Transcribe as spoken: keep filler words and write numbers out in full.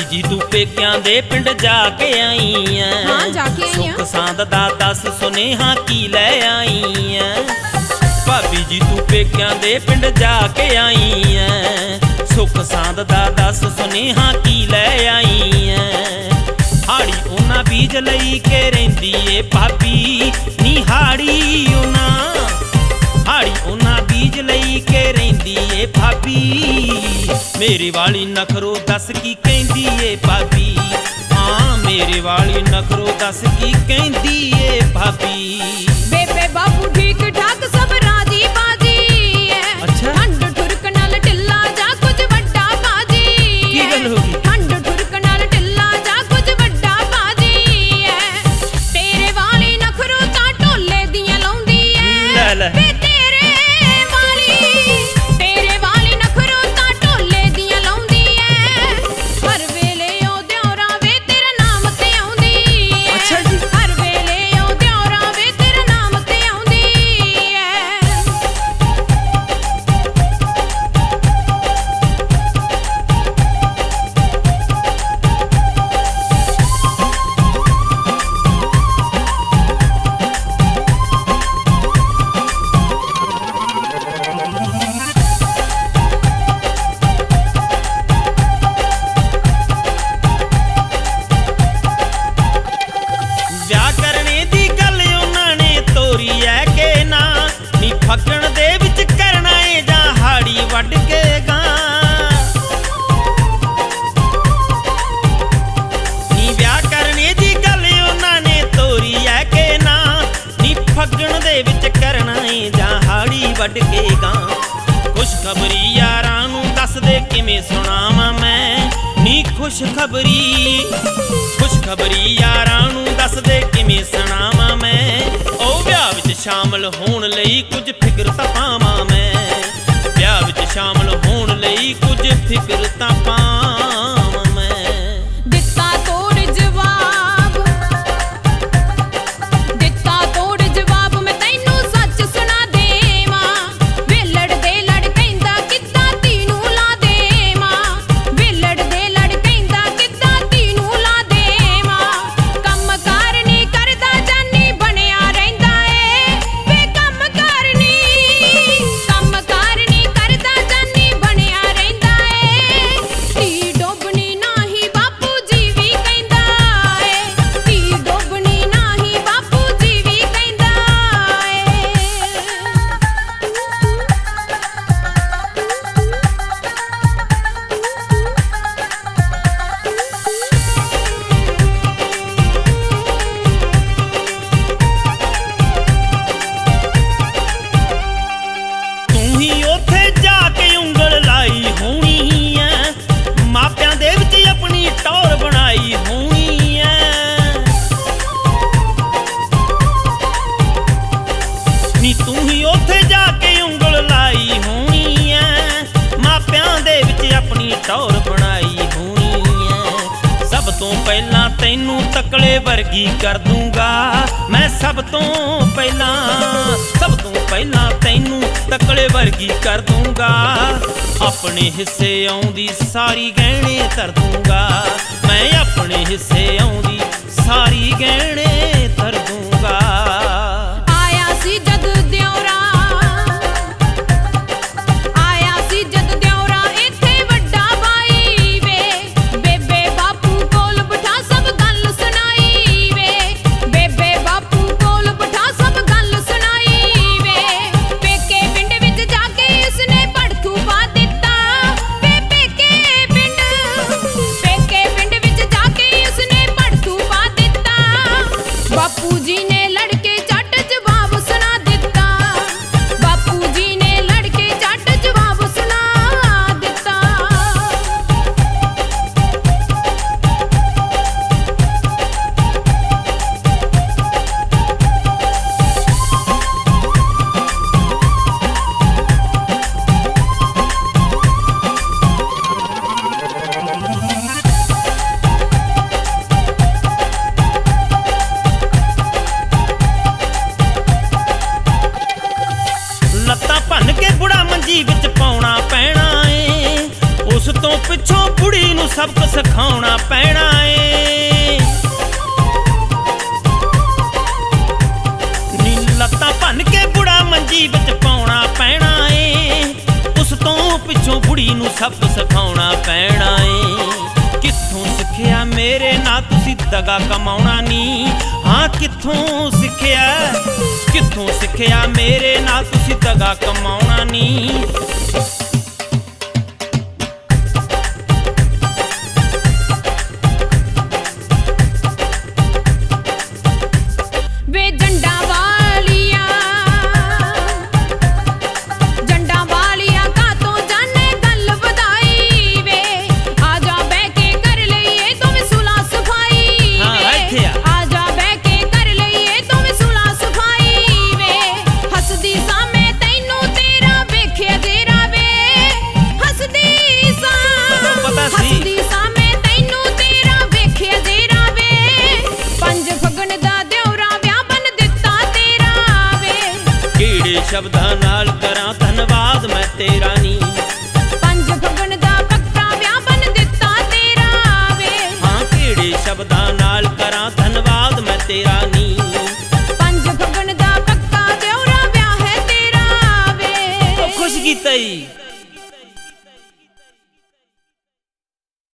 जी तू पेकियां दे पिंड जाके आई है, हाँ जाके आई सुख सांद दा दस सुनेहा की लै आई है। भाभी जी तू पेकियां दे पिंड जाके आई है, सुख सांद दा दस सुनेहा की लै आई है। हाड़ी उन्हां बीज लई के रहिंदी ए भाभी नी हाड़ी उन्हां, हाड़ी उन्हां बीज लई के रहिंदी ए भाभी। मेरे वाली नखरो दस की कहंदी ए भाभी, हाँ मेरे वाली नखरो दस की कहंदी ए भाभी। बेबे बापू ठीक ठाक सब राजी बाजी है। अच्छा ठंड ठुरक नाल ढिल्ला जा कुछ वड्डा बाजी की गल होगी? ठंड ठुरक नाल ढिल्ला जा कुछ वड्डा बाजी है। तेरे वाली नखरो तां ढोले दियां लाउंदी है। लै लै वे तेरे वाली तेरे वाली नखरो तां ढोले दियां लाउंदी है। हर वेले ओ दियोरा वे तेरा नाम ते आउंदी है। अच्छा जी। हर वेले ओ दियोरा वे तेरा नाम ते आउंदी है। ਵਿਆਹ ਕਰਨੇ ਦੀ ਗੱਲ ਉਹਨਾਂ ਨੇ ਤੋਰੀ ਐ ਕਿ ਨਾ, ਨੀ ਫੱਗਣ ਦੇ ਵਿੱਚ ਕਰਨਾ ਏ ਜਾਂ ਹਾੜੀ ਵੱਢ ਕੇ ਗਾਂ। ਨੀ ਵਿਆਹ ਕਰਨੇ ਦੀ ਗੱਲ ਉਹਨਾਂ ਨੇ ਤੋਰੀ ਐ ਕਿ ਨਾ, ਨੀ ਫੱਗਣ ਦੇ ਵਿੱਚ ਕਰਨਾ ਏ ਜਾਂ ਹਾੜੀ ਵੱਢ ਕੇ ਗਾਂ। ਖੁਸ਼ਖਬਰੀ ਯਾਰਾਂ ਨੂੰ ਦੱਸ ਦੇ ਕਿਵੇਂ ਸੁਣਾਵਾਂ ਮੈਂ, ਨੀ ਖੁਸ਼ਖਬਰੀ ਖੁਸ਼ਖਬਰੀ ਯਾਰਾਂ ਨੂੰ ਦੱਸ ਦੇ ਕਿਵੇਂ ਸੁਣਾਵਾਂ ਮੈਂ। ਉਹ ਵਿਆਹ ਵਿੱਚ ਸ਼ਾਮਲ ਹੋਣ ਲਈ ਕੁਝ ਫਿਕਰ ਤਾਂ ਪਾਵਾਂ ਮੈਂ, ਵਿਆਹ ਵਿੱਚ ਸ਼ਾਮਲ ਹੋਣ ਲਈ ਕੁਝ ਫਿਕਰ ਤਾਂ ਪਾਵਾਂ ਮੈਂ। ਦਿੱਤਾ ਤੋੜ ਜਵਾਬ ਦਿੱਤਾ ਤੋੜ ਜਵਾਬ ਮੈਂ ਤੈਨੂੰ ਸੱਚ ਸੁਣਾ ਦੇਵਾਂ। ਵੇਲੜ ਦੇ ਲੜ ਕਹਿੰਦਾ ਕਿੱਦਾਂ ਧੀ ਨੂੰ ਲਾ ਦੇਵਾਂ। ਵੇਲੜ ਦੇ ਲੜ ਕਹਿੰਦਾ ਕਿੱਦਾਂ ਧੀ ਨੂੰ ਲਾ ਦੇਵਾਂ। ਕੰਮ ਕਾਰ ਨੀ ਕਰਦਾ ਜਾਨੀ ਬਣਿਆ ਰਹਿੰਦਾ ਏ। ਵੇ ਕੰਮ ਕਾਰ ਨੀ ਕੰਮ ਕਾਰ ਨੀ ਕਰਦਾ ਜਾਨੀ ਬਣਿਆ ਰਹਿੰਦਾ ਏ। ਧੀ ਡੋਬਣੀ ਨਾਹੀਂ ਬਾਪੂ ਜੀ ਵੀ ਕਹਿੰਦਾ ਏ। ਧੀ ਡੋਬਣੀ ਨਾਹੀਂ ਬਾਪੂ ਜੀ ਵੀ ਕਹਿੰਦਾ ਏ। ਤੂੰ ਹੀ ਉੱਥੇ ਜਾ ਕੇ ਉਂਗਲ ਲਾਈ ਹੋਣੀ ਐ, ਮਾਪਿਆਂ ਦੇ ਵਿੱਚ ਆਪਣੀ ਟੌਰ ਬਣਾਈ ਹੋਣੀ ਐ। ਨੀ ਤੂੰ ਹੀ ਉੱਥੇ ਜਾ ਕੇ ਉਂਗਲ ਲਾਈ ਹੋਣੀ ਐ, ਮਾਪਿਆਂ ਦੇ ਵਿੱਚ ਆਪਣੀ ਟੌਰ ਬਣਾਈ ਹੋਣੀ ਐ। ਸਭ ਤੋਂ ਪਹਿਲਾਂ ਤੈਨੂੰ ਤਕਲੇ ਵਰਗੀ ਕਰ ਦੂੰਗਾ ਮੈਂ, ਸਭ ਤੋਂ ਪਹਿਲਾਂ ਸਭ ਤੋਂ ਪਹਿਲਾਂ ਤੈਨੂੰ ਤਕਲੇ ਵਰਗੀ ਕਰ ਦੂੰਗਾ। ਆਪਣੇ ਹਿੱਸੇ ਆਉਂਦੀ ਸਾਰੀ ਗਹਿਣੇ ਧਰ ਦੂੰਗਾ ਮੈਂ, ਆਪਣੇ ਹਿੱਸੇ ਆਉਂਦੀ ਸਾਰੀ ਗਹਿਣੇ ਧਰ ਦੂੰਗਾ। ਆਇਆ ਸੀ ਜਦ ਦਿਉਰਾ ਆਇਆ ਸੀ ਜਦ ਦਿਉਰਾ ਇੱਥੇ ਵੱਡਾ ਬਾਈ ਵੇ। ਬੇਬੇ ਬਾਪੂ ਕੋਲ ਬਿਠਾ ਸਭ ਗੱਲ ਸੁਣਾਈ ਵੇ। ਬੇਬੇ ਬਾਪੂ ਕੋਲ ਬਿਠਾ ਸਭ ਗੱਲ ਸੁਣਾਈ ਵੇ। ਪੇਕੇ ਪਿੰਡ ਵਿੱਚ ਜਾ ਕੇ ਉਸਨੇ ਭੜਥੂ ਪਾ ਦਿੱਤਾ ਵੇ। ਪੇਕੇ ਪਿੰਡ ਪੇਕੇ ਪਿੰਡ ਵਿੱਚ ਜਾ ਕੇ ਉਸਨੇ ਭੜਥੂ ਪਾ ਸਬਕ ਸਿਖਾਉਣਾ ਪੈਣਾ ਏ। ਨੀ ਲੱਤਾਂ ਭੰਨ ਕੇ ਬੁੜਾ ਮੰਜੀ ਵਿੱਚ ਪਾਉਣਾ ਪੈਣਾ ਏ। ਉਸ ਤੋਂ ਪਿੱਛੋਂ ਬੁੜੀ ਨੂੰ ਸਬਕ ਸਿਖਾਉਣਾ ਪੈਣਾ ਏ। ਕਿੱਥੋਂ ਸਿੱਖਿਆ ਮੇਰੇ ਨਾਲ ਤੁਸੀਂ ਦਗਾ ਕਮਾਉਣਾ ਨੀ? ਹਾਂ ਕਿੱਥੋਂ ਸਿੱਖਿਆ, ਕਿੱਥੋਂ ਸਿੱਖਿਆ ਮੇਰੇ ਨਾਲ ਤੁਸੀਂ ਦਗਾ ਕਮਾਉਣਾ ਨੀ? ਵੇ ਜੰਡਾ ਵਾਲੀਆ, ਜੰਡਾ ਵਾਲੀਆ ਕਾਤੋਂ ਜਾਣੇ ਗੱਲ ਵਧਾਈ ਵੇ। ਆ ਜਾ ਬਹਿ ਕੇ ਕਰ ਲਈਏ ਦੋਵੇਂ ਸੁਲਾ ਸਫਾਈ ਵੇ। ਆ ਜਾ ਬਹਿ ਕੇ ਕਰ ਲਈਏ ਦੋਵੇਂ ਸੁਲਾ ਸਫਾਈ ਵੇ। ਹੱਸਦੀ ਸਾਂ ਮੈਂ ਤੈਨੂੰ ਤੇਰਾ ਵੇਖਿਆ ਜੇਰਾ ਵੇ। ਹੱਸਦੀ ਸਾਂ ਪਤਾ ਸੀ। ਹੱਸਦੀ ਸਾਂ ਮੈਂ ਤੈਨੂੰ ਤੇਰਾ ਵੇਖਿਆ ਜੇਰਾ ਵੇ। ਪੰਜ ਫਗਣ ਦਾ ਦਿਉਰਾ ਵਿਆਹ ਬਨ ਦਿੱਤਾ ਤੇਰਾ ਵੇ। ਕਿਹੜੇ ਸ਼ਬਦਾਂ ਨਾਲ ਕਰਾਂ ਧੰਨਵਾਦ ਮੈਂ ਤੇਰਾ ਨੀ? ਪੰਜ ਫਗਣ ਦਾ ਪੱਕਾ ਵਿਆਹ ਬਨ ਦਿੱਤਾ ਤੇਰਾ ਵੇ। ਹਾਂ ਕਿਹੜੇ ਸ਼ਬਦਾਂ ਨਾਲ ਕਰਾਂ ਧੰਨਵਾਦ ਮੈਂ ਤੇਰਾ ਨੀ? ਪੰਜ ਫਗਣ ਦਾ ਪੱਕਾ ਦਿਉਰਾ ਵਿਆਹ ਹੈ ਤੇਰਾ ਵੇ। ਉਹ ਖੁਸ਼ ਕੀਤਾ ਈ।